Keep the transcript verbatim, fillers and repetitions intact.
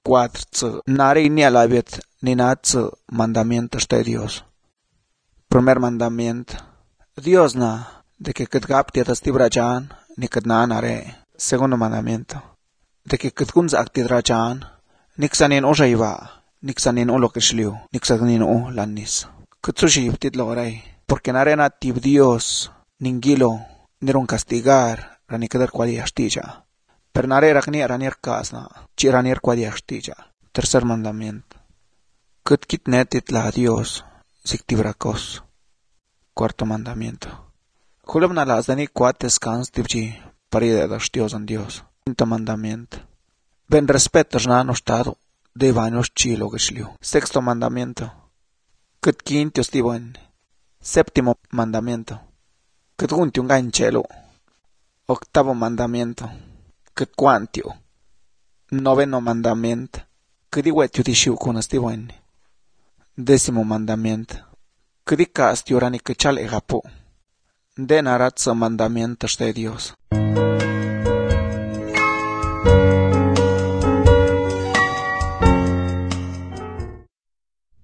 cuatro tse nari ni alabet ni na tse mandamiento de Dios. Primer mandamiento. Dios na de que ket gap tietas tibrachan ni ket na nare. Segundo mandamiento. De que ket kunz aktidrachan niksanin oshaiva niksanin olokeshliu niksanin o lanis. Ket sushi tit loray. Porque nare na tib Dios ningilo nirun castigar rani keder kwali astilla. Per nare rakni ranir kasna chi ranir kwali astilla. Tercer mandamiento. Ket kit netit la Dios siktibracos. Cuarto mandamiento. Julem na las dani cuates cans tibji paride das Dios en Dios. Quinto mandamiento. Ben respetas na no estado de baños chilo geshliu. Sexto mandamiento. Ket quinto stiboen. Séptimo mandamiento. Ket gunti un ganchelo. Octavo mandamiento. Ket quantio. Noveno mandamiento. Ket iwetio dishiu kun stiboen. Décimo mandamiento. Ket ikastio rani kechal egapo. Den aratso mandamientos de Dios.